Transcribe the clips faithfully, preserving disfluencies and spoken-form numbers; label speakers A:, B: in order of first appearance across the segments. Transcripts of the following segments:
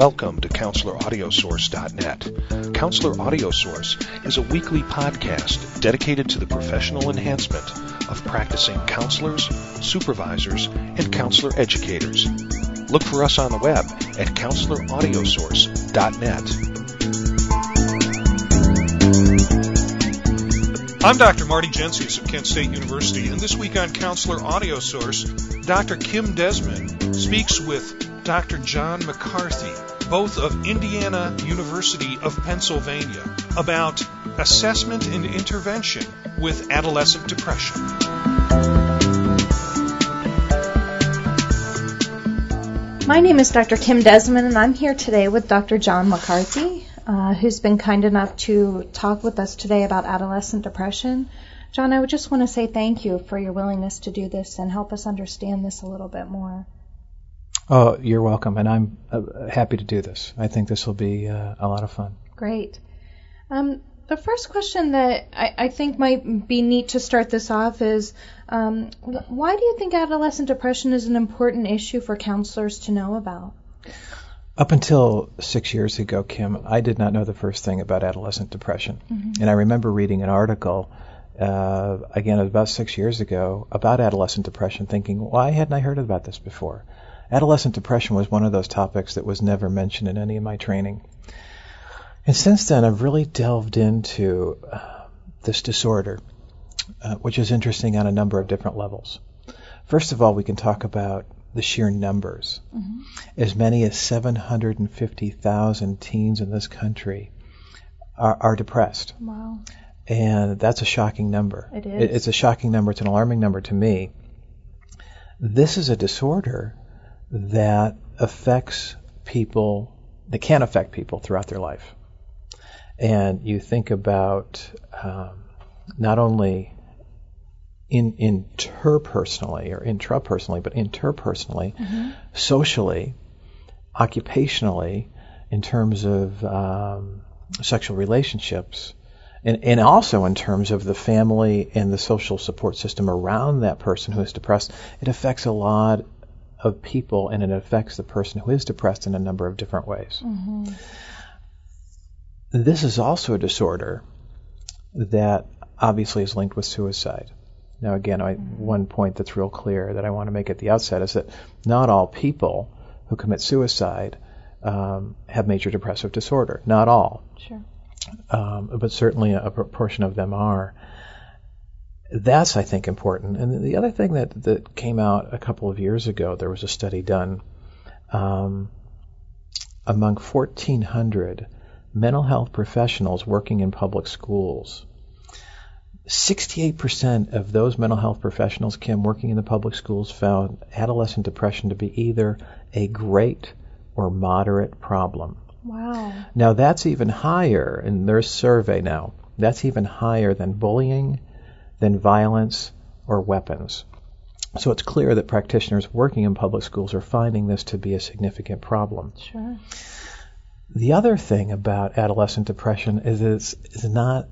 A: Welcome to Counselor Audio Source dot net. Counselor Audio Source is a weekly podcast dedicated to the professional enhancement of practicing counselors, supervisors, and counselor educators. Look for us on the web at Counselor Audio Source dot net. I'm Doctor Marty Gensius of Kent State University, and this week on Counselor Audio Source, Doctor Kim Desmond speaks with Doctor John McCarthy, both of Indiana University of Pennsylvania, about assessment and intervention with adolescent depression.
B: My name is Doctor Kim Desmond, and I'm here today with Doctor John McCarthy, uh, who's been kind enough to talk with us today about adolescent depression. John, I would just want to say thank you for your willingness to do this and help us understand this a little bit more.
C: Oh, you're welcome, and I'm uh, happy to do this. I think this will be uh, a lot of fun.
B: Great. Um, the first question that I, I think might be neat to start this off is, um, why do you think adolescent depression is an important issue for counselors to know about?
C: Up until six years ago, Kim, I did not know the first thing about adolescent depression. Mm-hmm. And I remember reading an article, uh, again, about six years ago, about adolescent depression, thinking, why hadn't I heard about this before? Adolescent depression was one of those topics that was never mentioned in any of my training. And since then, I've really delved into uh, this disorder, uh, which is interesting on a number of different levels. First of all, we can talk about the sheer numbers. Mm-hmm. As many as seven hundred fifty thousand teens in this country are, are depressed.
B: Wow.
C: And that's a shocking number.
B: It is.
C: It, it's a shocking number. It's an alarming number to me. This is a disorder that affects people, that can affect people throughout their life. And you think about um, not only in interpersonally or intrapersonally, but interpersonally, mm-hmm. socially, occupationally, in terms of um, sexual relationships, and, and also in terms of the family and the social support system around that person who is depressed. It affects a lot of people, and it affects the person who is depressed in a number of different ways. Mm-hmm. This is also a disorder that obviously is linked with suicide. Now again, I, one point that's real clear that I want to make at the outset is that not all people who commit suicide um, have major depressive disorder. Not all.
B: Sure.
C: Um, but certainly a proportion of them are. That's, I think, important. And the other thing that, that came out a couple of years ago, there was a study done um, among fourteen hundred mental health professionals working in public schools. sixty-eight percent of those mental health professionals, Kim, working in the public schools found adolescent depression to be either a great or moderate problem.
B: Wow.
C: Now, that's even higher, in their survey now, that's even higher than bullying, than violence or weapons. So it's clear that practitioners working in public schools are finding this to be a significant problem.
B: Sure.
C: The other thing about adolescent depression is it's, it's not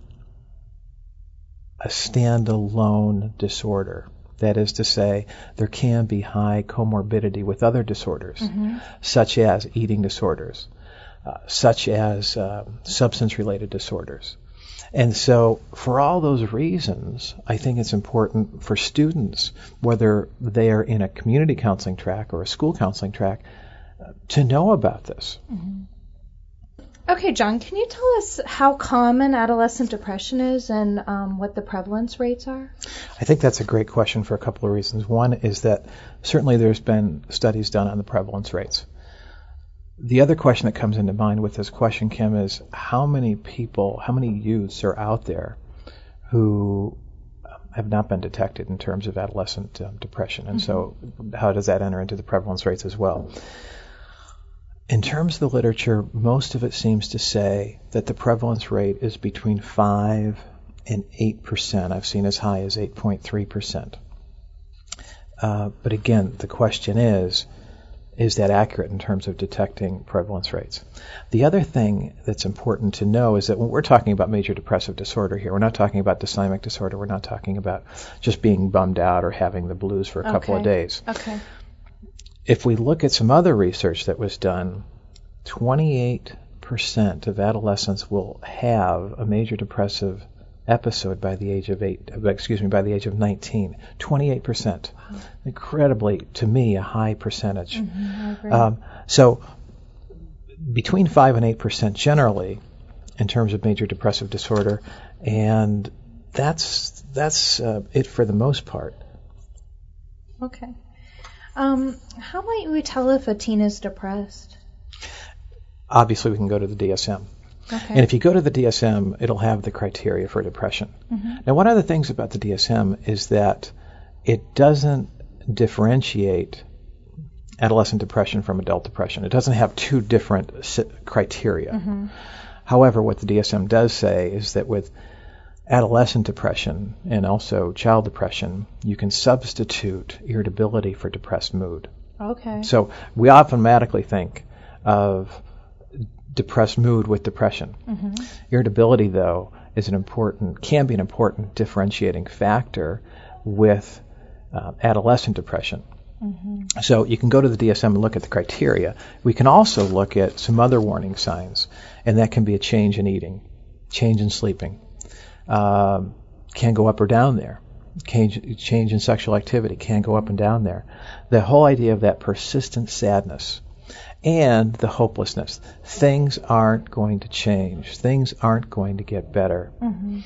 C: a standalone disorder. That is to say, there can be high comorbidity with other disorders, mm-hmm. such as eating disorders, uh, such as uh, substance-related disorders. And so for all those reasons, I think it's important for students, whether they are in a community counseling track or a school counseling track, uh, to know about this.
B: Mm-hmm. Okay, John, can you tell us how common adolescent depression is and um, what the prevalence rates are?
C: I think that's a great question for a couple of reasons. One is that certainly there's been studies done on the prevalence rates. The other question that comes into mind with this question, Kim, is how many people, how many youths are out there who have not been detected in terms of adolescent um, depression? And mm-hmm. so how does that enter into the prevalence rates as well? In terms of the literature, most of it seems to say that the prevalence rate is between five and eight percent. I've seen as high as eight point three percent. Uh, but again, the question is, is that accurate in terms of detecting prevalence rates? The other thing that's important to know is that when we're talking about major depressive disorder here, we're not talking about dysthymic disorder. We're not talking about just being bummed out or having the blues for a
B: okay.
C: couple of days.
B: Okay.
C: If we look at some other research that was done twenty-eight percent of adolescents will have a major depressive episode by the age of eight, excuse me, by the age of nineteen. twenty-eight percent. Wow. Incredibly, to me, a high percentage.
B: Mm-hmm, I agree.
C: Um, so between five and eight percent generally in terms of major depressive disorder, and that's that's uh, it for the most part.
B: Okay. Um, how might we tell if a teen is depressed?
C: Obviously, we can go to the D S M.
B: Okay.
C: And if you go to the D S M, it'll have the criteria for depression.
B: Mm-hmm.
C: Now, one of the things about the D S M is that it doesn't differentiate adolescent depression from adult depression. It doesn't have two different criteria.
B: Mm-hmm.
C: However, what the D S M does say is that with adolescent depression and also child depression, you can substitute irritability for depressed mood.
B: Okay.
C: So we automatically think of depressed mood with depression.
B: Mm-hmm.
C: Irritability, though, is an important, can be an important differentiating factor with uh, adolescent depression.
B: Mm-hmm.
C: So you can go to the D S M and look at the criteria. We can also look at some other warning signs, and that can be a change in eating, change in sleeping, um, can go up or down there. Change, change in sexual activity can go up and down there. The whole idea of that persistent sadness and the hopelessness. Things aren't going to change. Things aren't going to get better.
B: Mm-hmm.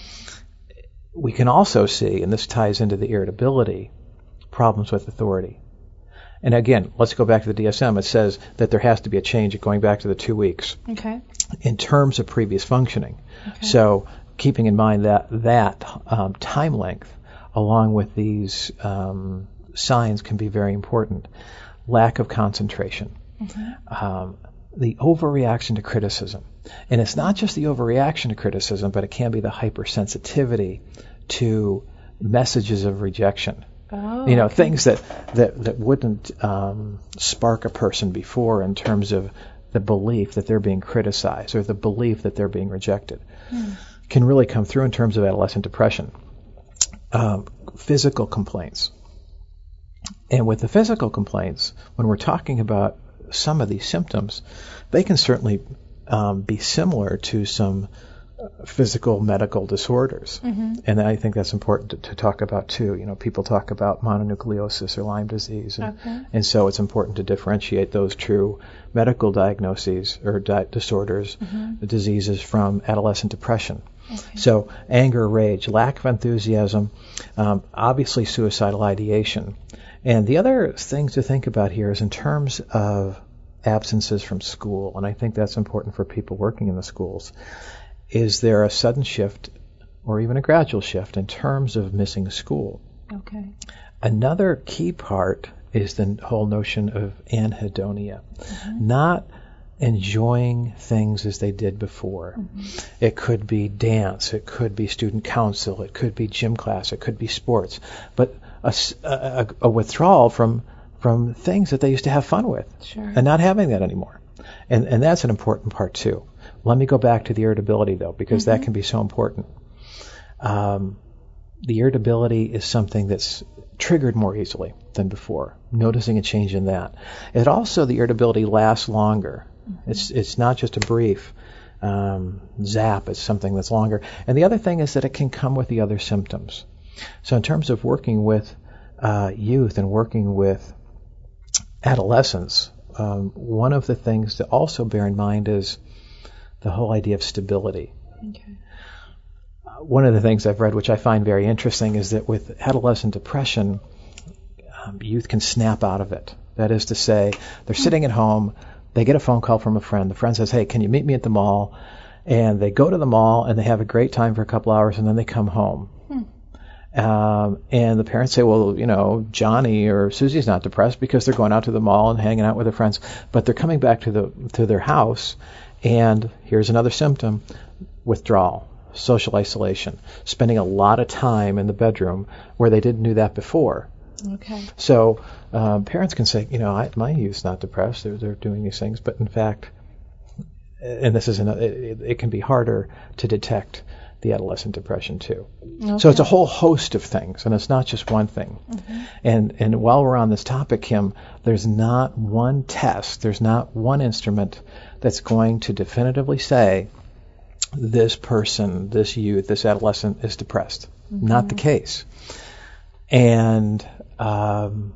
C: We can also see, and this ties into the irritability, problems with authority. And again, let's go back to the D S M. It says that there has to be a change going back to the two weeks
B: okay.
C: in terms of previous functioning.
B: Okay.
C: So keeping in mind that that um, time length along with these um, signs can be very important. Lack of concentration. Mm-hmm. Um, the overreaction to criticism. And it's not just the overreaction to criticism, but it can be the hypersensitivity to messages of rejection.
B: Oh,
C: you know,
B: okay.
C: things that, that, that wouldn't um, spark a person before in terms of the belief that they're being criticized or the belief that they're being rejected hmm. can really come through in terms of adolescent depression. Um, physical complaints. And with the physical complaints, when we're talking about some of these symptoms, they can certainly um, be similar to some physical medical disorders. Mm-hmm. And I think that's important to, to talk about too. You know, people talk about mononucleosis or Lyme disease. And,
B: okay.
C: and so it's important to differentiate those true medical diagnoses or di- disorders, mm-hmm. diseases from adolescent depression. Okay. So anger, rage, lack of enthusiasm, um, obviously suicidal ideation. And the other thing to think about here is in terms of absences from school, and I think that's important for people working in the schools. Is there a sudden shift or even a gradual shift in terms of missing school?
B: Okay.
C: Another key part is the whole notion of anhedonia, mm-hmm. not enjoying things as they did before. Mm-hmm. It could be dance, it could be student council, it could be gym class, it could be sports, but a, a, a withdrawal from from things that they used to have fun with,
B: sure.
C: and not having that anymore. And and that's an important part too. Let me go back to the irritability, though, because mm-hmm. that can be so important. Um, the irritability is something that's triggered more easily than before, noticing a change in that. It also, the irritability lasts longer. Mm-hmm. It's it's not just a brief um, zap. It's something that's longer. And the other thing is that it can come with the other symptoms. So in terms of working with uh, youth and working with adolescents, um, one of the things to also bear in mind is the whole idea of stability.
B: Okay.
C: Uh, one of the things I've read, which I find very interesting, is that with adolescent depression, um, youth can snap out of it. That is to say, they're sitting at home, they get a phone call from a friend. The friend says, hey, can you meet me at the mall? And they go to the mall, and they have a great time for a couple hours, and then they come home. Hmm. Um, and the parents say, well, you know, Johnny or Susie's not depressed because they're going out to the mall and hanging out with their friends. But they're coming back to the to their house, and here's another symptom, withdrawal, social isolation, spending a lot of time in the bedroom where they didn't do that before.
B: Okay.
C: So um, parents can say, you know, I, my youth's not depressed. They're, they're doing these things. But in fact, and this is an, it, it can be harder to detect the adolescent depression too.
B: Okay.
C: So it's a whole host of things, and it's not just one thing. Mm-hmm. And and while we're on this topic, Kim, there's not one test, there's not one instrument that's going to definitively say this person, this youth, this adolescent is depressed. Mm-hmm. Not the case. And um,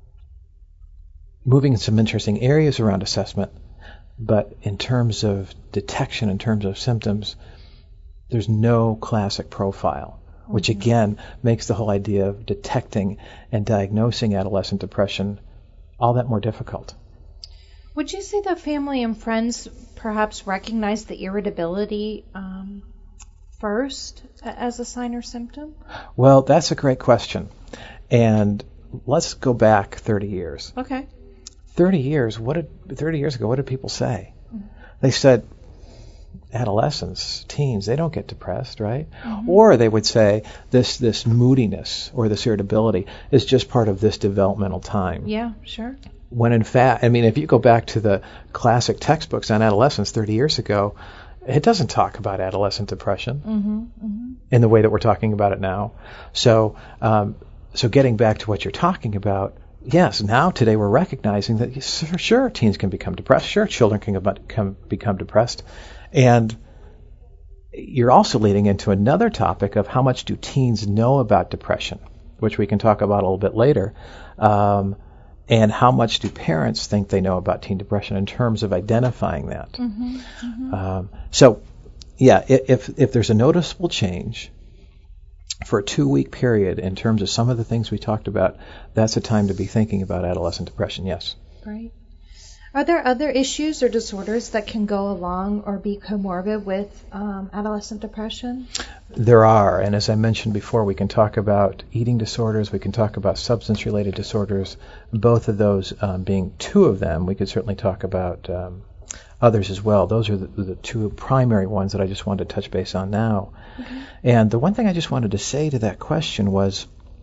C: moving in some interesting areas around assessment, but in terms of detection, in terms of symptoms, there's no classic profile, mm-hmm. which again makes the whole idea of detecting and diagnosing adolescent depression all that more difficult.
B: Would you say that family and friends perhaps recognize the irritability um, first as a sign or symptom?
C: Well, that's a great question. And let's go back thirty years.
B: Okay.
C: thirty years, what did thirty years ago, what did people say? Mm-hmm. They said adolescents, teens, they don't get depressed, right? Mm-hmm. Or they would say this this moodiness or this irritability is just part of this developmental time.
B: Yeah, sure.
C: When in fact, I mean, if you go back to the classic textbooks on adolescence thirty years ago, it doesn't talk about adolescent depression mm-hmm, mm-hmm. in the way that we're talking about it now. So, um, so getting back to what you're talking about, yes, now today we're recognizing that sure, sure teens can become depressed, sure children can become, become depressed, and you're also leading into another topic of how much do teens know about depression, which we can talk about a little bit later. Um, And how much do parents think they know about teen depression in terms of identifying that? Mm-hmm, mm-hmm. Um, so, yeah, if if there's a noticeable change for a two-week period in terms of some of the things we talked about, that's a time to be thinking about adolescent depression, yes.
B: Right. Are there other issues or disorders that can go along or be comorbid with um, adolescent depression?
C: There are, and as I mentioned before, we can talk about eating disorders, we can talk about substance-related disorders, both of those um, being two of them. We could certainly talk about um, others as well. Those are the, the two primary ones that I just wanted to touch base on now. Okay. And the one thing I just wanted to say to that question was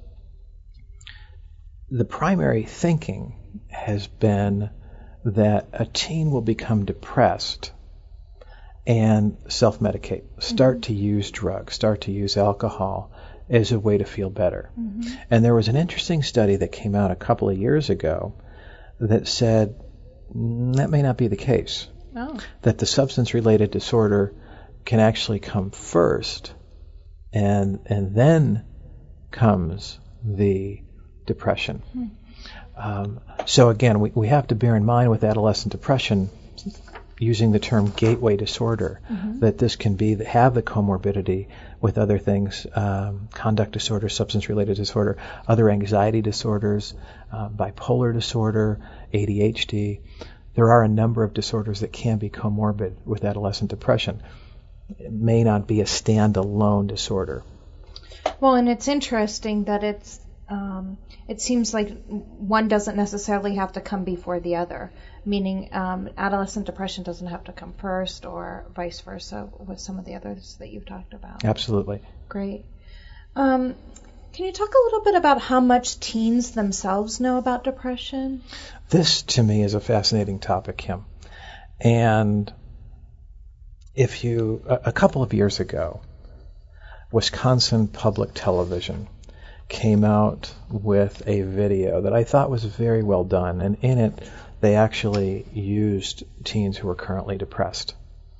C: the primary thinking has been that a teen will become depressed and self-medicate, start mm-hmm. to use drugs, start to use alcohol as a way to feel better. Mm-hmm. And there was an interesting study that came out a couple of years ago that said mm, that may not be the case. Oh. That the substance-related disorder can actually come first, and and then comes the depression. Mm. Um, so again, we, we have to bear in mind with adolescent depression, using the term gateway disorder, mm-hmm. that this can be have the comorbidity with other things, um, conduct disorder, substance-related disorder, other anxiety disorders, uh, bipolar disorder, A D H D. There are a number of disorders that can be comorbid with adolescent depression. It may not be a standalone disorder.
B: Well, and it's interesting that it's Um, it seems like one doesn't necessarily have to come before the other, meaning um, adolescent depression doesn't have to come first or vice versa with some of the others that you've talked about.
C: Absolutely.
B: Great. Um, can you talk a little bit about how much teens themselves know about depression?
C: This, to me, is a fascinating topic, Kim. And if you, a, a couple of years ago, Wisconsin Public Television came out with a video that I thought was very well done, and in it they actually used teens who were currently depressed.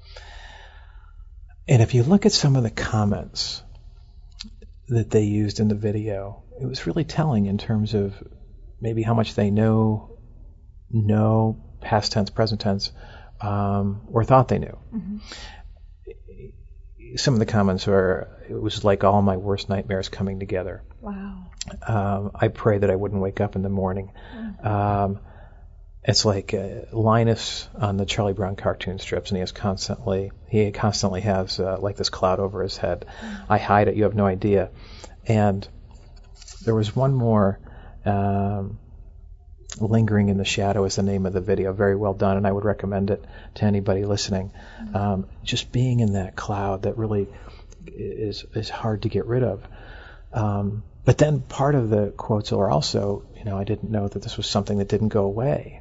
C: And if you look at some of the comments that they used in the video, it was really telling in terms of maybe how much they know, know past tense, present tense, um, or thought they knew. Mm-hmm. Some of the comments were, it was like all my worst nightmares coming together.
B: Wow.
C: Um, I pray that I wouldn't wake up in the morning. Mm-hmm. Um, it's like uh, Linus on the Charlie Brown cartoon strips, and he is constantly, he constantly has uh, like this cloud over his head. Mm-hmm. I hide it, you have no idea. And there was one more, um, Lingering in the Shadow is the name of the video. Very well done, and I would recommend it to anybody listening. Mm-hmm. Um, just being in that cloud that really is is hard to get rid of. Um, but then part of the quotes are also, you know, I didn't know that this was something that didn't go away.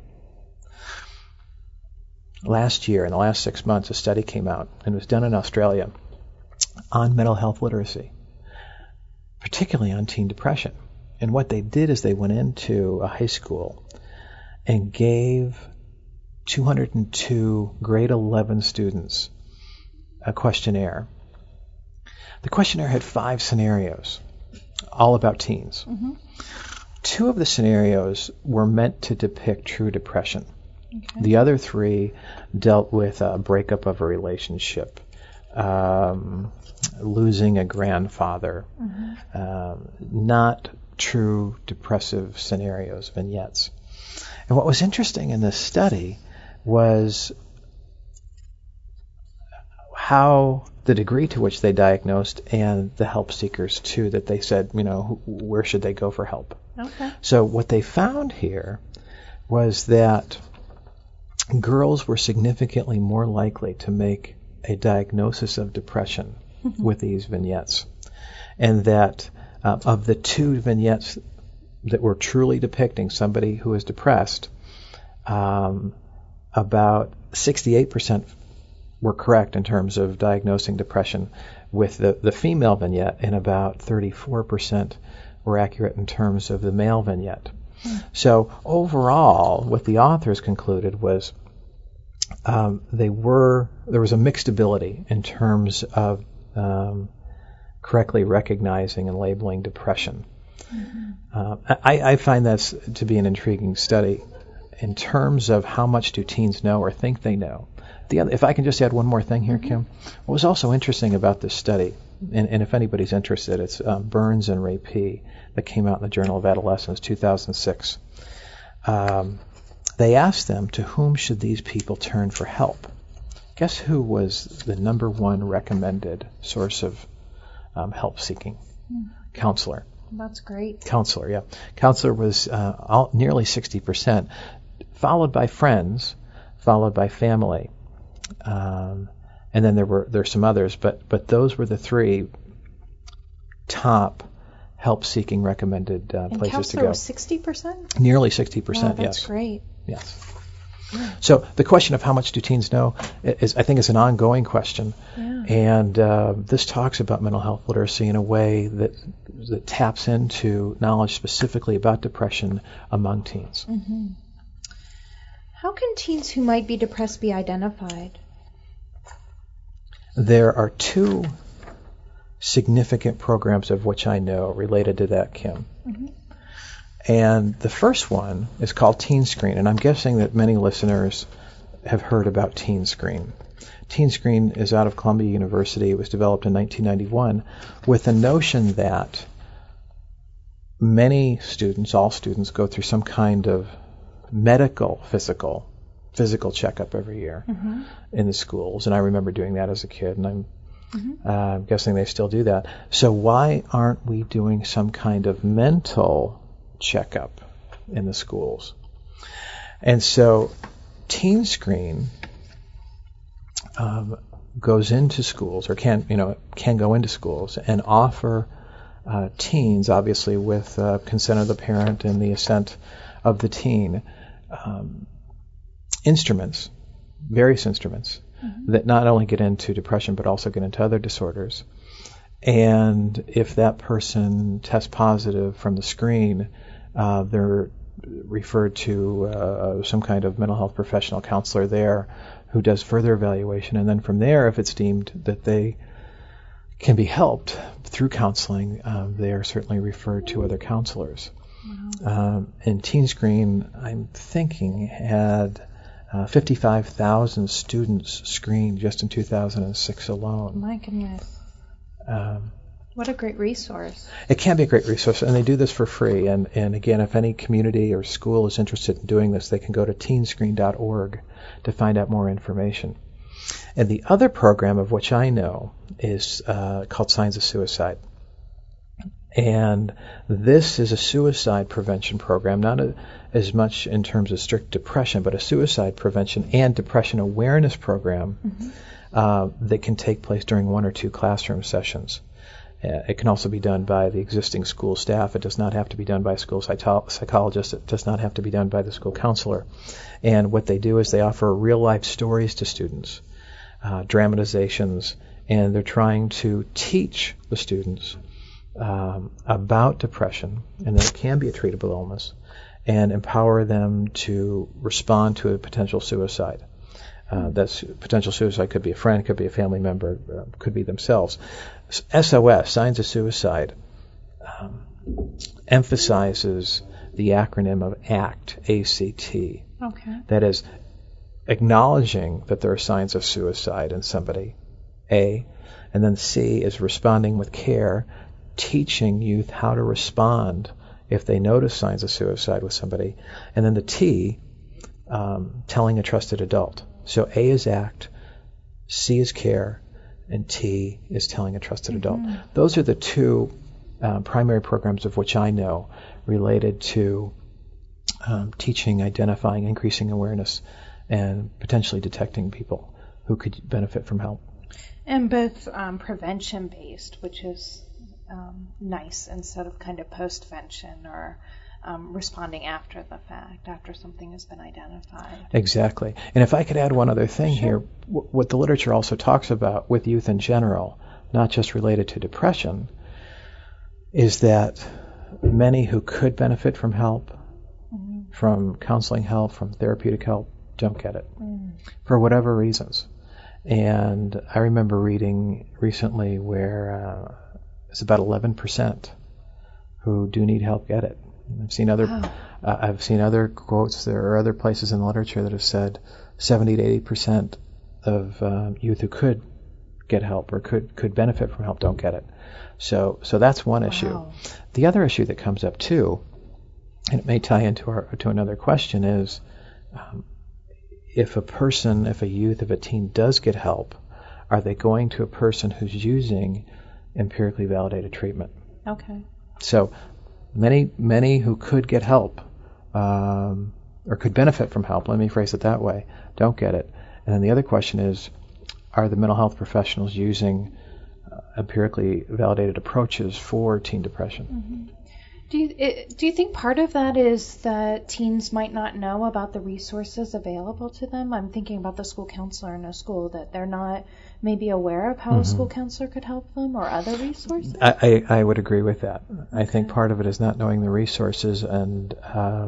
C: Last year, in the last six months, a study came out, and it was done in Australia. on mental health literacy, particularly on teen depression. And what they did is they went into a high school and gave two hundred two grade eleven students a questionnaire. The questionnaire had five scenarios, all about teens.
B: Mm-hmm.
C: Two of the scenarios were meant to depict true depression.
B: Okay.
C: The other three dealt with a breakup of a relationship, um, losing a grandfather,
B: Mm-hmm.
C: um, not true depressive scenarios, vignettes. And what was interesting in this study was how the degree to which they diagnosed and the help seekers too, that they said, you know, where should they go for help?
B: Okay.
C: So what they found here was that girls were significantly more likely to make a diagnosis of depression with these vignettes, and that uh, of the two vignettes that were truly depicting somebody who is depressed, um, about sixty-eight percent were correct in terms of diagnosing depression with the, the female vignette, and about thirty-four percent were accurate in terms of the male vignette. Hmm. So overall, what the authors concluded was um, they were there was a mixed ability in terms of um, correctly recognizing and labeling depression. Mm-hmm. Uh, I, I find that to be an intriguing study in terms of how much do teens know or think they know. The other, if I can just add one more thing here, mm-hmm. Kim, what was also interesting about this study, and, and if anybody's interested, it's um, Burns and Rapie that came out in the Journal of Adolescence, two thousand six. Um, they asked them, to whom should these people turn for help? Guess who was the number one recommended source of um, help seeking? Mm. Counselor.
B: That's great.
C: Counselor, yeah. Counselor was uh, all, nearly sixty percent, followed by friends, followed by family. Um, and then there were there's some others, but but those were the three top help-seeking recommended uh,
B: and
C: places to go.
B: Counselor was sixty percent?
C: Nearly sixty percent,
B: wow, that's
C: yes.
B: great.
C: Yes. So the question of how much do teens know is, I think, is an ongoing question,
B: yeah.
C: and uh, this talks about mental health literacy in a way that that taps into knowledge specifically about depression among teens.
B: Mm-hmm. How can teens who might be depressed be identified?
C: There are two significant programs of which I know related to that, Kim. Mm-hmm. And the first one is called Teen Screen, and I'm guessing that many listeners have heard about Teen Screen. Teen Screen is out of Columbia University. It was developed in nineteen ninety-one with the notion that many students, all students, go through some kind of medical, physical, physical checkup every year mm-hmm. in the schools. And I remember doing that as a kid, and I'm mm-hmm. uh, guessing they still do that. So why aren't we doing some kind of mental checkup in the schools? And so Teen Screen um, goes into schools, or can you know can go into schools and offer uh, teens, obviously with uh, consent of the parent and the assent of the teen, um, instruments, various instruments mm-hmm. that not only get into depression but also get into other disorders. And if that person tests positive from the screen, uh, they're referred to uh, some kind of mental health professional counselor there who does further evaluation. And then from there, if it's deemed that they can be helped through counseling, uh, they are certainly referred to other counselors. Wow. Um, and Teen Screen, I'm thinking, had uh, fifty-five thousand students screened just in two thousand six alone.
B: My goodness.
C: Um,
B: what a great resource.
C: It can be a great resource, and they do this for free. And, and again, if any community or school is interested in doing this, they can go to teen screen dot org to find out more information. And the other program of which I know is uh, called Signs of Suicide. And this is a suicide prevention program, not a, as much in terms of strict depression, but a suicide prevention and depression awareness program mm-hmm. uh, that can take place during one or two classroom sessions. Uh, it can also be done by the existing school staff. It does not have to be done by a school psycho- psychologist. It does not have to be done by the school counselor. And what they do is they offer real-life stories to students, uh, dramatizations, and they're trying to teach the students um, about depression and that it can be a treatable illness, and empower them to respond to a potential suicide. Uh, that's potential suicide could be a friend, could be a family member, uh, could be themselves. S O S, signs of suicide, um, emphasizes the acronym of ACT, A C T.
B: Okay.
C: That is, acknowledging that there are signs of suicide in somebody, A, and then C is responding with care, teaching youth how to respond if they notice signs of suicide with somebody, and then the T, um, telling a trusted adult. So A is ACT, C is care, and T is telling a trusted
B: Mm-hmm.
C: adult. Those are the two uh, primary programs of which I know related to um, teaching, identifying, increasing awareness, and potentially detecting people who could benefit from help.
B: And both um, prevention-based, which is um, nice, instead of kind of postvention or um, responding after the fact, after something has been identified.
C: Exactly. And if I could add one other thing
B: Sure.
C: here, w- what the literature also talks about with youth in general, not just related to depression, is that many who could benefit from help,
B: Mm-hmm.
C: from counseling help, from therapeutic help, don't get it
B: Mm.
C: for whatever reasons. And I remember reading recently where uh, it's about eleven percent who do need help get it. I've seen other
B: Wow.
C: uh, I've seen other quotes. There are other places in the literature that have said seventy to eighty percent of uh, youth who could get help or could could benefit from help don't get it. So so that's one
B: Wow.
C: issue. The other issue that comes up too, and it may tie into our to another question, is um, if a person, if a youth, if a teen does get help, are they going to a person who's using empirically validated treatment?
B: Okay.
C: So many many who could get help um, or could benefit from help, let me phrase it that way, don't get it. And then the other question is, are the mental health professionals using uh, empirically validated approaches for teen depression?
B: Mm-hmm. Do you it, do you think part of that is that teens might not know about the resources available to them? I'm thinking about the school counselor in a school, that they're not maybe aware of how
C: Mm-hmm.
B: a school counselor could help them, or other resources?
C: I, I, I would agree with that. I
B: Okay.
C: think part of it is not knowing the resources, and uh,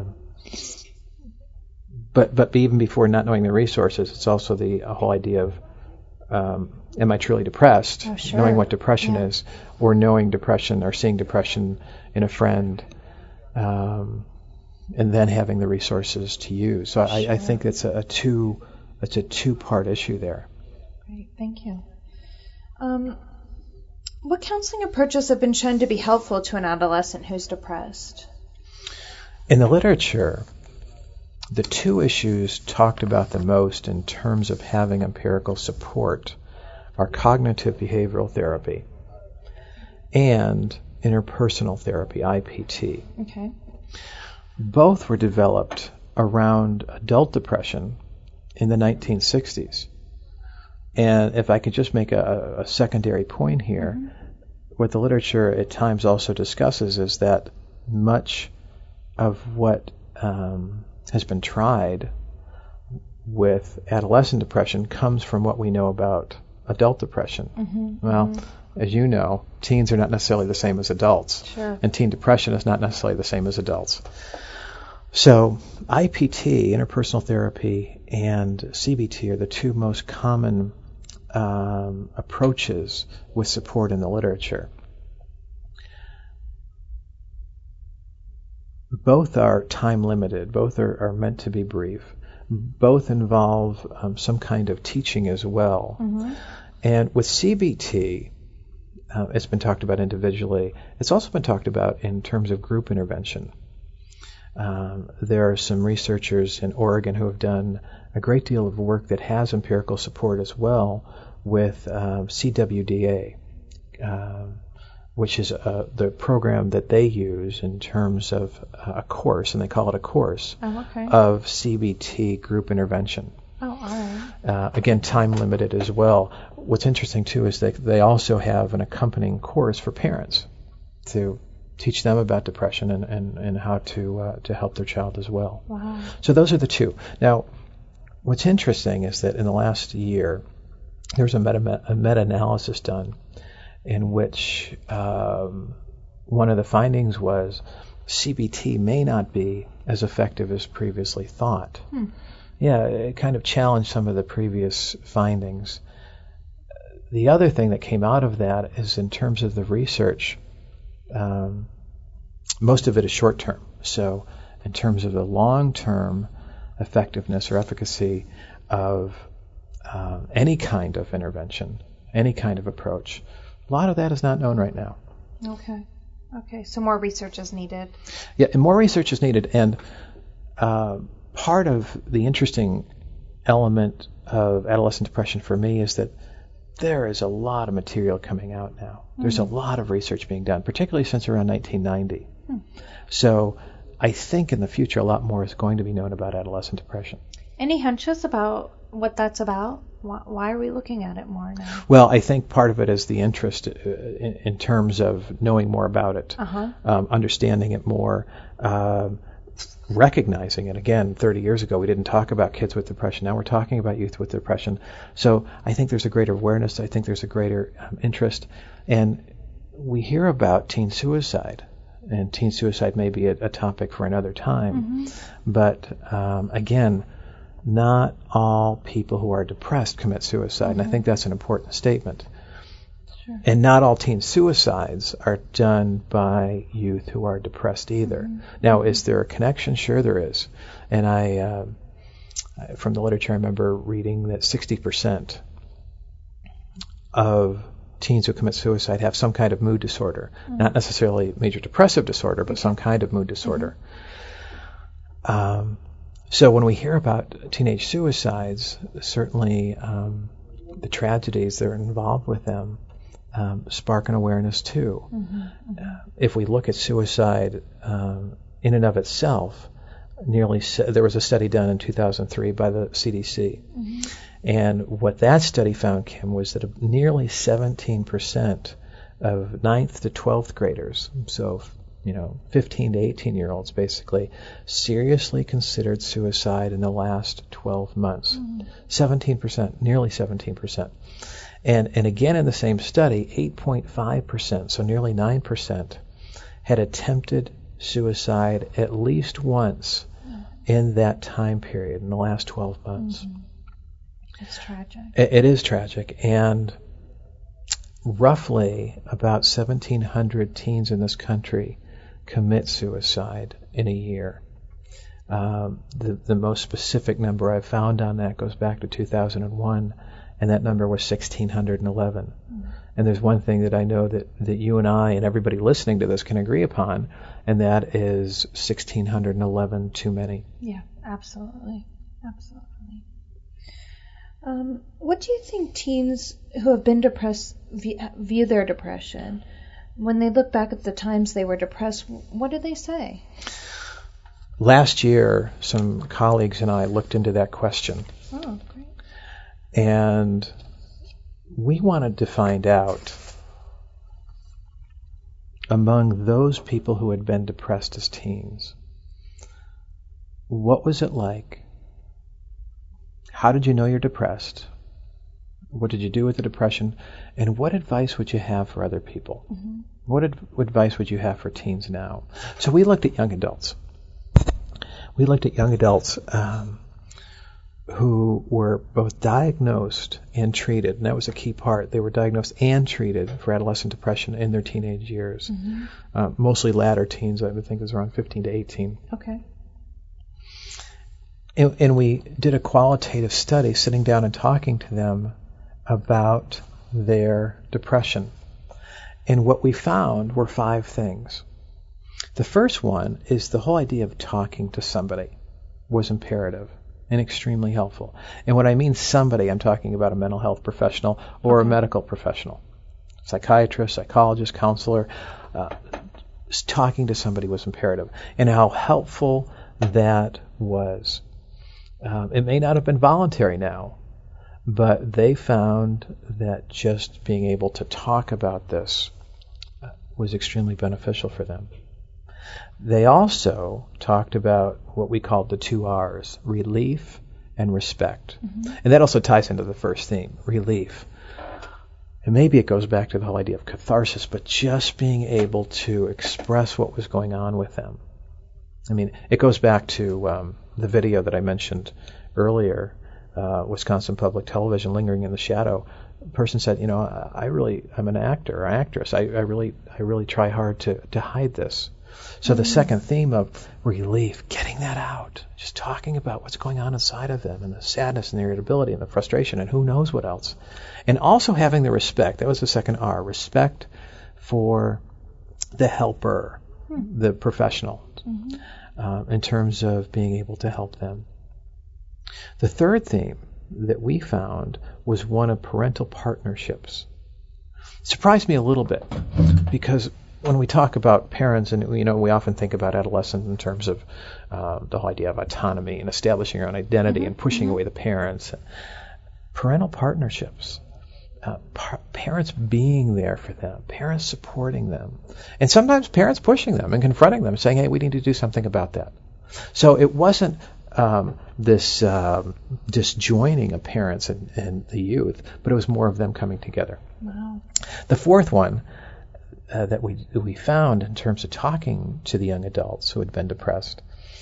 C: but but even before not knowing the resources, it's also the uh, whole idea of um, am I truly depressed?
B: Oh, sure.
C: Knowing what depression
B: Yeah.
C: is, or knowing depression, or seeing depression in a friend, um, and then having the resources to use. So I, I
B: Sure.
C: think it's a, a two it's a two part issue there.
B: Great, thank you. Um, what counseling approaches have been shown to be helpful to an adolescent who's depressed?
C: In the literature, the two issues talked about the most in terms of having empirical support are cognitive behavioral therapy and interpersonal therapy, I P T.
B: Okay.
C: Both were developed around adult depression in the nineteen sixties. And if I could just make a, a secondary point here, mm-hmm. what the literature at times also discusses is that much of what um, has been tried with adolescent depression comes from what we know about adult depression.
B: Mm-hmm.
C: Well,
B: mm-hmm.
C: as you know, teens are not necessarily the same as adults.
B: Sure.
C: And teen depression is not necessarily the same as adults. So I P T, interpersonal therapy, and C B T are the two most common um, approaches with support in the literature. Both are time limited. Both are, are meant to be brief. Both involve um, some kind of teaching as well.
B: Mm-hmm.
C: And with C B T, uh, it's been talked about individually. It's also been talked about in terms of group intervention. Um, there are some researchers in Oregon who have done a great deal of work that has empirical support as well with uh, C W D A, uh, which is uh, the program that they use in terms of uh, a course, and they call it a course,
B: oh, okay.
C: of C B T group intervention.
B: Oh, all right.
C: Uh, again, time limited as well. What's interesting, too, is that they also have an accompanying course for parents to teach them about depression and, and, and how to uh, to help their child as well.
B: Wow.
C: So those are the two. Now, what's interesting is that in the last year, there was a, meta, a meta-analysis done in which um, one of the findings was C B T may not be as effective as previously thought. Hmm. Yeah, it kind of challenged some of the previous findings. The other thing that came out of that is in terms of the research, um, most of it is short-term. So in terms of the long-term effectiveness or efficacy of um, any kind of intervention, any kind of approach, a lot of that is not known right now.
B: Okay. Okay, so more research is needed.
C: Yeah, and more research is needed. And uh, part of the interesting element of adolescent depression for me is that there is a lot of material coming out now. Mm-hmm. There's a lot of research being done, particularly since around nineteen ninety. Hmm. So I think in the future a lot more is going to be known about adolescent depression.
B: Any hunches about what that's about? Why, why are we looking at it more now?
C: Well, I think part of it is the interest uh, in, in terms of knowing more about it, uh-huh. um, understanding it more, uh, recognizing it. Again, thirty years ago we didn't talk about kids with depression. Now we're talking about youth with depression. So I think there's a greater awareness. I think there's a greater um, interest. And we hear about teen suicide. And teen suicide may be a, a topic for another time. Mm-hmm. But um, again, not all people who are depressed commit suicide. Mm-hmm. And I think that's an important statement. Sure. And not all teen suicides are done by youth who are depressed either. Mm-hmm. Now, is there a connection? Sure there is. And I, uh, from the literature, I remember reading that sixty percent of teens who commit suicide have some kind of mood disorder. Mm-hmm. Not necessarily major depressive disorder, but some kind of mood disorder. Mm-hmm. Um, so when we hear about teenage suicides, certainly um, the tragedies that are involved with them Um, spark an awareness too. Mm-hmm, mm-hmm. Uh, if we look at suicide um, in and of itself, nearly se- there was a study done in two thousand three by the C D C, mm-hmm. and what that study found, Kim, was that nearly seventeen percent of ninth to twelfth graders, so you know, fifteen to eighteen year olds basically, seriously considered suicide in the last twelve months. Mm-hmm. seventeen percent, nearly seventeen percent. And, and again, in the same study, eight point five percent, so nearly nine percent, had attempted suicide at least once mm. in that time period, in the last twelve months.
B: Mm-hmm. It's tragic.
C: It, it is tragic. And roughly about seventeen hundred teens in this country commit suicide in a year. Um, the, the most specific number I've found on that goes back to two thousand one. And that number was one thousand six hundred eleven. Mm. And there's one thing that I know that, that you and I and everybody listening to this can agree upon, and that is one thousand six hundred eleven too many.
B: Yeah, absolutely. Absolutely. Um, what do you think teens who have been depressed view their depression? When they look back at the times they were depressed, what do they say?
C: Last year, some colleagues and I looked into that question.
B: Oh, great.
C: And we wanted to find out, among those people who had been depressed as teens, what was it like? How did you know you're depressed? What did you do with the depression? And what advice would you have for other people? Mm-hmm. What ad- advice would you have for teens now? So we looked at young adults. We looked at young adults um, who were both diagnosed and treated, and that was a key part. They were diagnosed and treated for adolescent depression in their teenage years. Mm-hmm. Uh, mostly latter teens, I would think it was around fifteen to eighteen.
B: Okay.
C: And, and we did a qualitative study, sitting down and talking to them about their depression. And what we found were five things. The first one is the whole idea of talking to somebody was imperative and extremely helpful. And when I mean somebody, I'm talking about a mental health professional or okay. a medical professional, psychiatrist, psychologist, counselor. Uh, talking to somebody was imperative, and how helpful that was. Um, it may not have been voluntary now, but they found that just being able to talk about this uh, was extremely beneficial for them. They also talked about what we called the two R's, relief and respect.
B: Mm-hmm.
C: And that also ties into the first theme, relief. And maybe it goes back to the whole idea of catharsis, but just being able to express what was going on with them. I mean, it goes back to um, the video that I mentioned earlier, uh, Wisconsin Public Television, Lingering in the Shadow. A person said, you know, I really, I'm an actor or actress. I, I really, I really try hard to, to hide this. So the second theme of relief, getting that out, just talking about what's going on inside of them and the sadness and the irritability and the frustration and who knows what else. And also having the respect, that was the second R, respect for the helper, hmm. the professional, mm-hmm. uh, in terms of being able to help them. The third theme that we found was one of parental partnerships. It surprised me a little bit because when we talk about parents, and you know, we often think about adolescents in terms of uh, the whole idea of autonomy and establishing your own identity mm-hmm. and pushing mm-hmm. away the parents. Parental partnerships, uh, par- parents being there for them, parents supporting them, and sometimes parents pushing them and confronting them, saying, "Hey, we need to do something about that." So it wasn't um, this um, disjoining of parents and, and the youth, but it was more of them coming together.
B: Wow.
C: The fourth one. Uh, that we we found in terms of talking to the young adults who had been depressed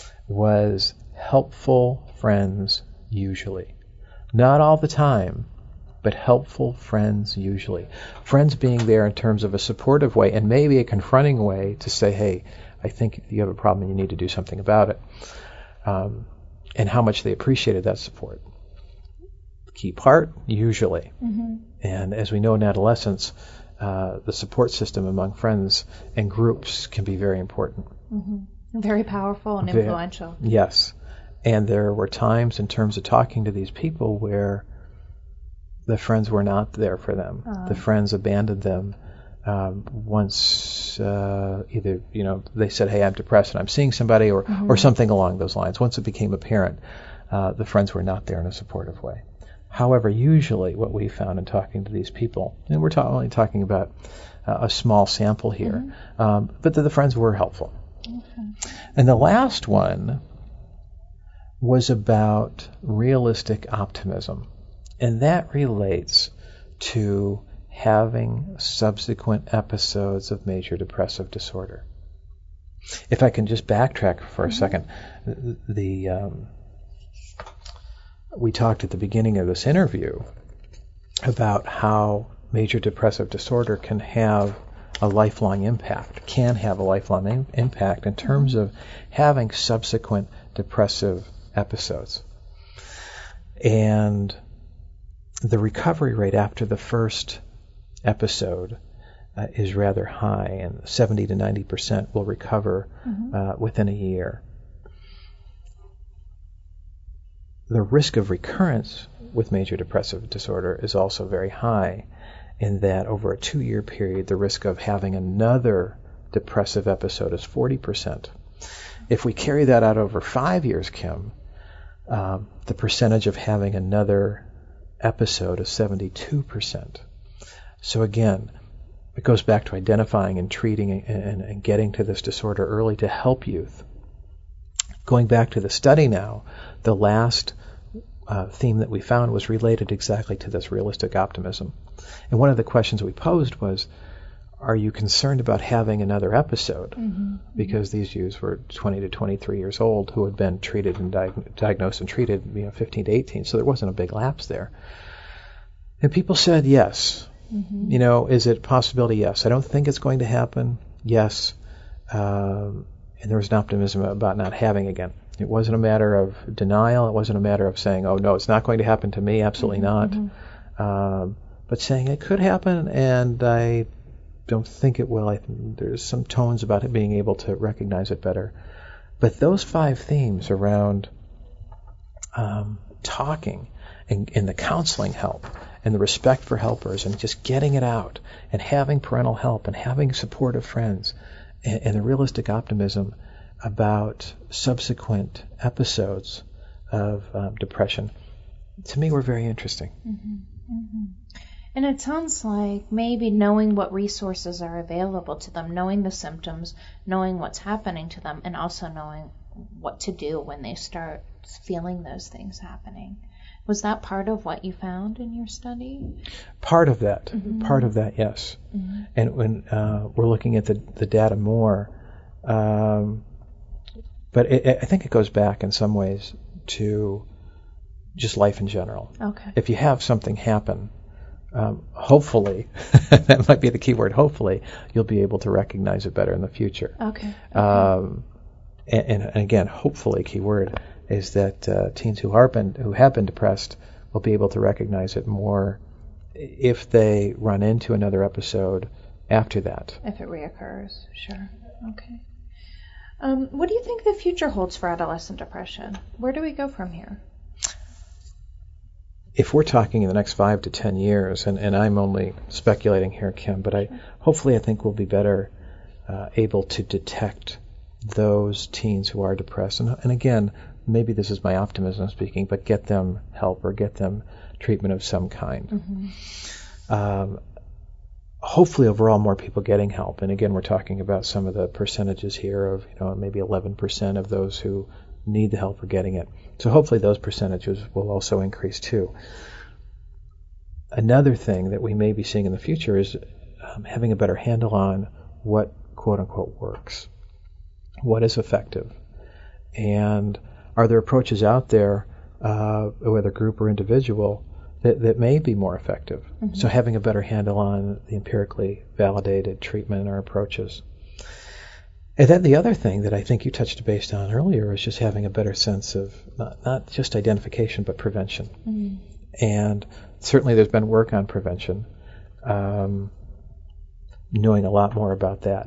C: was helpful friends usually. Not all the time, but helpful friends usually. Friends being there in terms of a supportive way and maybe a confronting way to say, hey, I think you have a problem and you need to do something about it. Um, and how much they appreciated that support. Key part, usually. Mm-hmm. And as we know in adolescence, Uh, the support system among friends and groups can be very important.
B: Mm-hmm. Very powerful and
C: very,
B: influential.
C: Yes. And there were times in terms of talking to these people where the friends were not there for them. Uh. The friends abandoned them um, once uh, either, you know, they said, hey, I'm depressed and I'm seeing somebody, or, mm-hmm. or something along those lines. Once it became apparent, uh, the friends were not there in a supportive way. However, usually what we found in talking to these people, and we're ta- only talking about uh, a small sample here, mm-hmm. um, but the, the friends were helpful. Okay. And the last one was about realistic optimism, and that relates to having subsequent episodes of major depressive disorder. If I can just backtrack for a mm-hmm. second, the... Um, we talked at the beginning of this interview about how major depressive disorder can have a lifelong impact, can have a lifelong im- impact in terms of having subsequent depressive episodes. And the recovery rate after the first episode uh, is rather high, and seventy to ninety percent will recover mm-hmm. uh, within a year. The risk of recurrence with major depressive disorder is also very high, in that over a two-year period, the risk of having another depressive episode is forty percent. If we carry that out over five years, Kim, um, the percentage of having another episode is seventy-two percent. So again, it goes back to identifying and treating and, and, and getting to this disorder early to help youth. Going back to the study now, the last uh, theme that we found was related exactly to this realistic optimism. And one of the questions we posed was, are you concerned about having another episode? Mm-hmm. Because these youths were twenty to twenty-three years old who had been treated and diag- diagnosed and treated, you know, fifteen to eighteen, so there wasn't a big lapse there. And people said yes. Mm-hmm. You know, is it a possibility? Yes. I don't think it's going to happen. Yes. Um, and there was an optimism about not having again. It wasn't a matter of denial. It wasn't a matter of saying, oh, no, it's not going to happen to me. Absolutely mm-hmm. not. Um, but saying it could happen, and I don't think it will. I think there's some tones about it being able to recognize it better. But those five themes around um, talking and, and the counseling help and the respect for helpers and just getting it out and having parental help and having supportive friends and, and the realistic optimism about subsequent episodes of um, depression, to me, were very interesting.
B: Mm-hmm. Mm-hmm. And it sounds like maybe knowing what resources are available to them, knowing the symptoms, knowing what's happening to them, and also knowing what to do when they start feeling those things happening. Was that part of what you found in your study?
C: Part of that.
B: Mm-hmm.
C: Part of that, yes.
B: Mm-hmm.
C: And when uh, we're looking at the, the data more, um, but it, it, I think it goes back in some ways to just life in general.
B: Okay.
C: If you have something happen, um, hopefully, that might be the key word, hopefully, you'll be able to recognize it better in the future.
B: Okay. okay.
C: Um, and, and again, hopefully, key word is that uh, teens who are been who have been depressed will be able to recognize it more if they run into another episode after that.
B: If it reoccurs, sure. Okay. Um, what do you think the future holds for adolescent depression? Where do we go from here?
C: If we're talking in the next five to ten years, and, and I'm only speculating here, Kim, but I hopefully I think we'll be better uh, able to detect those teens who are depressed. And, and again, maybe this is my optimism speaking, but get them help or get them treatment of some kind.
B: Mm-hmm.
C: Um, hopefully, overall, more people getting help. And again, we're talking about some of the percentages here of, you know, maybe eleven percent of those who need the help are getting it. So hopefully those percentages will also increase too. Another thing that we may be seeing in the future is um, having a better handle on what quote-unquote works, what is effective, and are there approaches out there, uh, whether group or individual, that, that may be more effective? Mm-hmm. So having a better handle on the empirically validated treatment or approaches. And then the other thing that I think you touched base on earlier is just having a better sense of not, not just identification, but prevention.
B: Mm-hmm.
C: And certainly there's been work on prevention, um, knowing a lot more about that,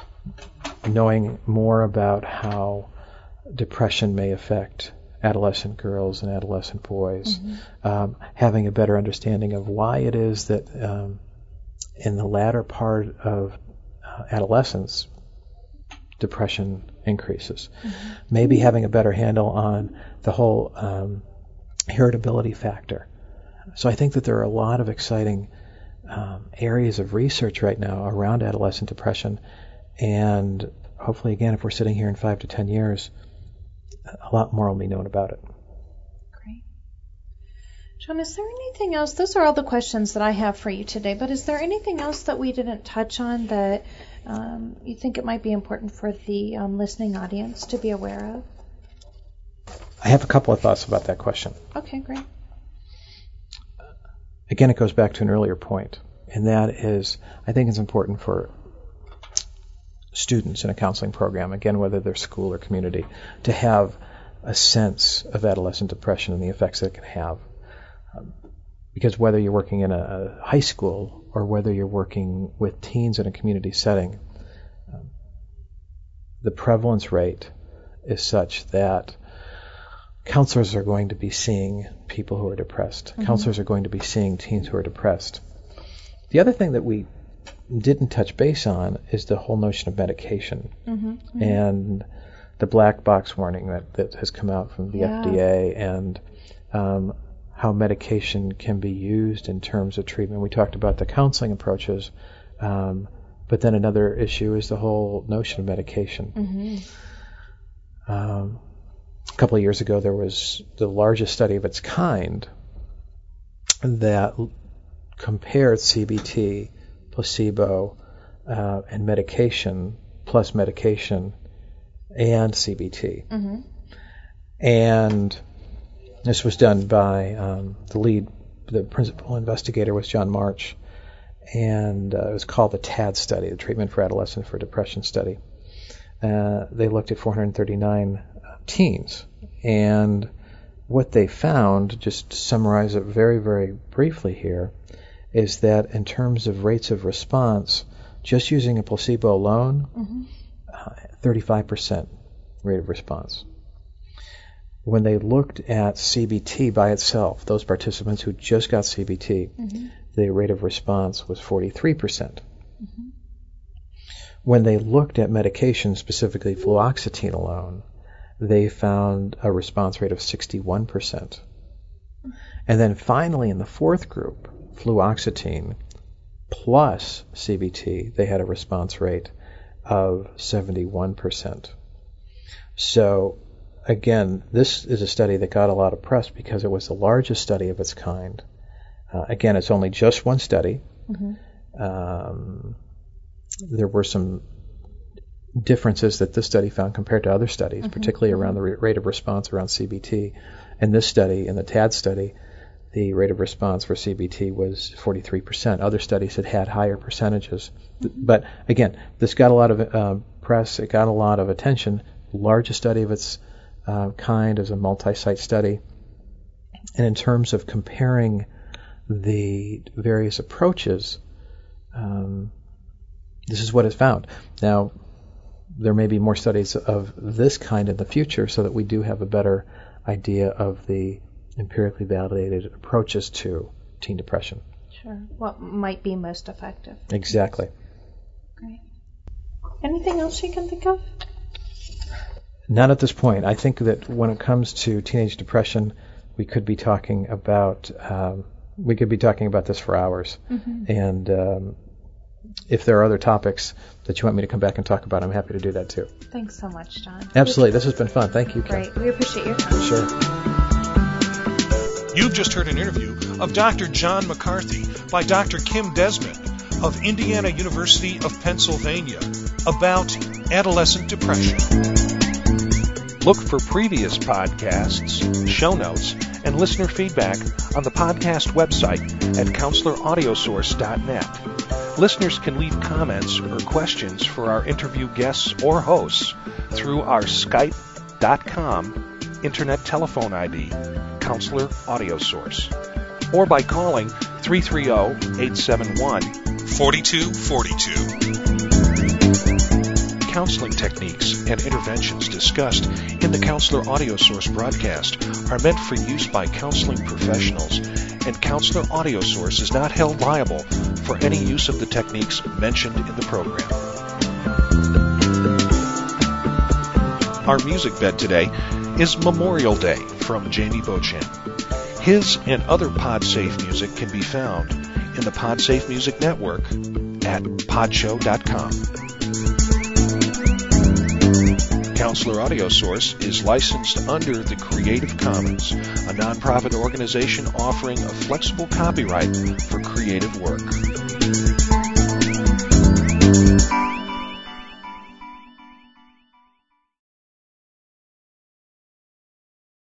C: knowing more about how depression may affect adolescent girls and adolescent boys,
B: mm-hmm.
C: um, having a better understanding of why it is that um, in the latter part of uh, adolescence, depression increases.
B: Mm-hmm.
C: Maybe having a better handle on the whole um, heritability factor. So I think that there are a lot of exciting um, areas of research right now around adolescent depression, and hopefully, again, if we're sitting here in five to ten years, a lot more will be known about it.
B: Great. John, is there anything else? Those are all the questions that I have for you today, but is there anything else that we didn't touch on that um, you think it might be important for the um, listening audience to be aware of?
C: I have a couple of thoughts about that question.
B: Okay, great.
C: Again, it goes back to an earlier point, and that is, I think it's important for students in a counseling program, again, whether they're school or community, to have a sense of adolescent depression and the effects that it can have. Um, because whether you're working in a, a high school or whether you're working with teens in a community setting, um, the prevalence rate is such that counselors are going to be seeing people who are depressed. Mm-hmm. Counselors are going to be seeing teens who are depressed. The other thing that we didn't touch base on is the whole notion of medication,
B: mm-hmm, mm-hmm.
C: and the black box warning that, that has come out from the
B: yeah.
C: F D A, and um, how medication can be used in terms of treatment. We talked about the counseling approaches, um, but then another issue is the whole notion of medication.
B: Mm-hmm.
C: Um, a couple of years ago, there was the largest study of its kind that compared C B T, placebo, uh, and medication, plus medication, and C B T.
B: Mm-hmm.
C: And this was done by um, the lead, the principal investigator was John March, and uh, it was called the T A D study, the Treatment for Adolescent for Depression study. Uh, they looked at four hundred thirty-nine uh, teens, and what they found, just to summarize it very, very briefly here, is that in terms of rates of response, just using a placebo alone,
B: mm-hmm.
C: uh, thirty-five percent rate of response. When they looked at C B T by itself, those participants who just got C B T,
B: mm-hmm.
C: the rate of response was forty-three percent.
B: Mm-hmm.
C: When they looked at medication, specifically fluoxetine alone, they found a response rate of sixty-one percent. And then finally, in the fourth group, fluoxetine plus C B T, they had a response rate of seventy-one percent. So, again, this is a study that got a lot of press because it was the largest study of its kind. Uh, again, it's only just one study. Mm-hmm. Um, there were some differences that this study found compared to other studies, mm-hmm. particularly around the rate of response around C B T. In this study, in the T A D study, the rate of response for C B T was forty-three percent. Other studies had had higher percentages. Mm-hmm. But again, this got a lot of uh, press. It got a lot of attention. Largest study of its uh, kind as a multi-site study. And in terms of comparing the various approaches, um, this is what is found. Now, there may be more studies of this kind in the future so that we do have a better idea of the empirically validated approaches to teen depression.
B: Sure. What might be most effective.
C: Exactly.
B: Great. Anything else you can think of?
C: Not at this point. I think that when it comes to teenage depression, we could be talking about um, we could be talking about this for hours. Mm-hmm. And um, if there are other topics that you want me to come back and talk about, I'm happy to do that too.
B: Thanks so much, John.
C: Absolutely. This has been fun. Thank you, Kim.
B: Great. We appreciate your time.
C: Sure.
A: You've just heard an interview of Doctor John McCarthy by Doctor Kim Desmond of Indiana University of Pennsylvania about adolescent depression. Look for previous podcasts, show notes, and listener feedback on the podcast website at counselor audio source dot net. Listeners can leave comments or questions for our interview guests or hosts through our skype dot com internet telephone I D, Counselor Audio Source, or by calling three three zero, eight seven one, four two four two. Counseling techniques and interventions discussed in the Counselor Audio Source broadcast are meant for use by counseling professionals, and Counselor Audio Source is not held liable for any use of the techniques mentioned in the program. Our music bed today is Memorial Day from Jamie Beauchamp. His and other PodSafe music can be found in the PodSafe Music Network at podshow dot com. Counselor Audio Source is licensed under the Creative Commons, a nonprofit organization offering a flexible copyright for creative work.